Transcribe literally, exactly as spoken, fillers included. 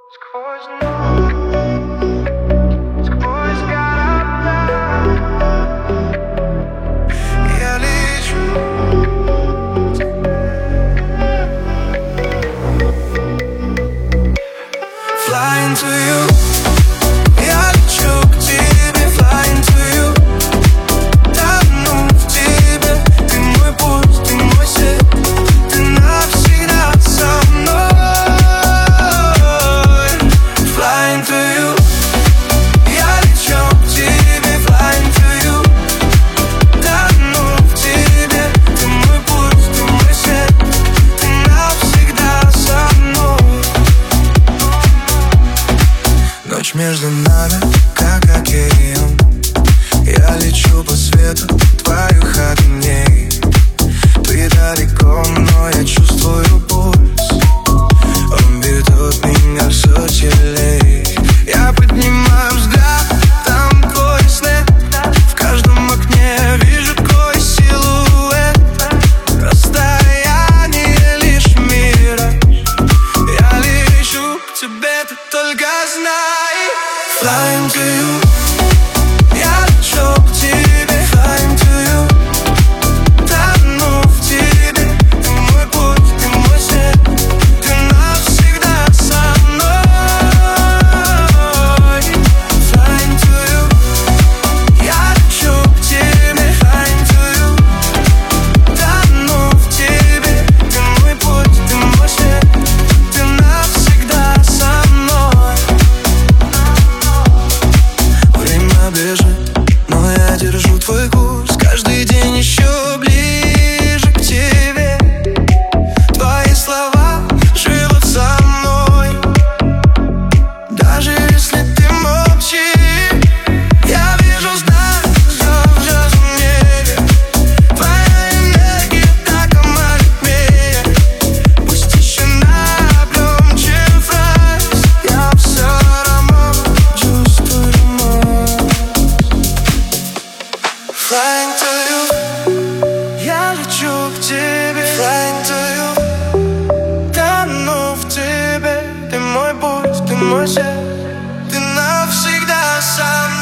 Сквозь ночь, сквозь города я лечу Flying to you. Я лечу к тебе, flying to you. Тону в тебе, ты мой путь, ты мой свет. Ты навсегда со мной. Flying to you. Я лечу к тебе, flying to you. Тону в тебе, ты мой путь, ты мой свет. Ты навсегда со мной. Ночь между нами, как океан. Я лечу по свету твоих огней. Ты далеко, но я чувствую пульс. Он бьет меня все сильней. Я поднимаю взгляд, там твой след. В каждом окне вижу твой силуэт. Расстояние лишь мира. Я лечу к тебе, ты только знай. Flying to you. Я лечу к тебе, flying to you. Тону в тебе, ты мой путь, ты мой свет. Ты навсегда со мной. Flying to you. Я лечу к тебе, flying to you. Тону в тебе, ты мой путь, ты мой свет. Ты навсегда со мной. Время бежит, но я держу твой курс. Каждый день еще ближе к тебе. Твои слова живут со мной. Даже если ты молчишь, я вижу знак уже в небе. Твоя энергия так оманит меня. Пусть тишина громче фраз, я все равно чувствую мой. Flying to you. Я лечу к тебе, flying to you. Тону в тебе, ты мой путь, ты мой свет. Ты навсегда со мной.